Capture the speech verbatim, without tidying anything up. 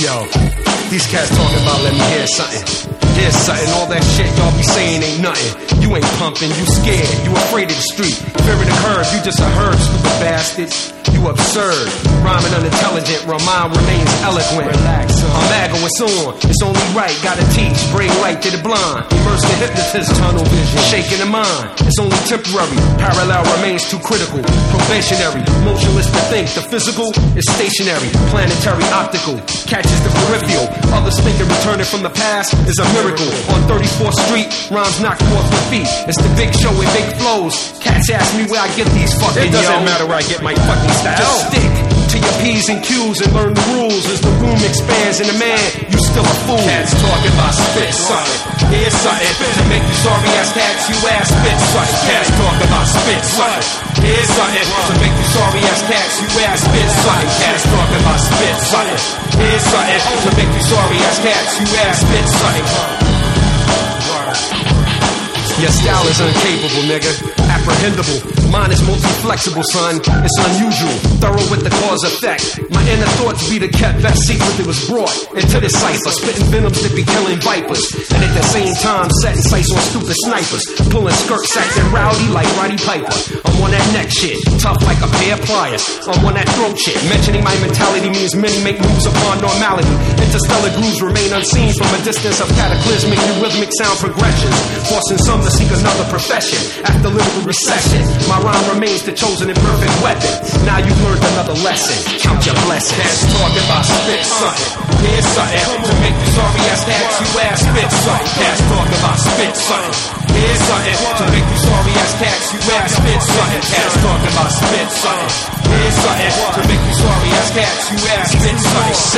Yo, these cats talking about let me hear something. Here's something, all that shit y'all be saying ain't nothing. You ain't pumping, you scared, you afraid of the street. Fearing the curve, you just a herd, stupid bastards. You absurd, rhyming unintelligent, while mine remains eloquent. Relax, son. I'm Aggo, it's on, it's only right, gotta teach, bring light to the blind. Immerse the hypnotism, tunnel vision, shaking the mind. It's only temporary, parallel remains too critical. Probationary, motionless to think, the physical is stationary. Planetary, optical, catches the peripheral. Others think that returning from the past is a miracle. On thirty-fourth Street, rhymes knock you off your feet. It's the big show with big flows. Cats ask me where I get these fucking, it doesn't yo. matter where I get my fucking style. Just stick to your P's and Q's and learn the rules. As the room expands and the man, you still a fool. Cats talking about spit something. Here's something to make you sorry ass cats, you ass spit something. Cats talking about spit something. Here's something to make you sorry ass cats, you ass spit something. Cats talking about spit something. Here's something to make you sorry ass cats, you ass spit something. Your style is incapable, nigga. Apprehendable. Mine is multi-flexible, son. It's unusual. Thorough with the cause effect. My inner thoughts be the kept best secret that was brought into this cipher. Spitting venoms that be killing vipers. And at the same time, setting sights on stupid snipers. Pulling skirts, acting rowdy like Roddy Piper. I'm on that neck shit. Tough like a pair of pliers. I'm on that throat shit. Mentioning my mentality means many make moves upon normality. Interstellar grooves remain unseen from a distance of cataclysmic and rhythmic sound progressions. Forcing some to seek another profession. After lyrical recession, my rhyme remains the chosen and perfect weapon. Now you've learned another lesson. Count your blessings. Cats talking about spit something. Here's something to make you sorry ass cats, you ass spit something. Cats talking about spit something. Here's something to make you sorry ass cats, you ass spit something. Cats talking about spit something. Here's something to make you sorry ass cats, you ass spit something.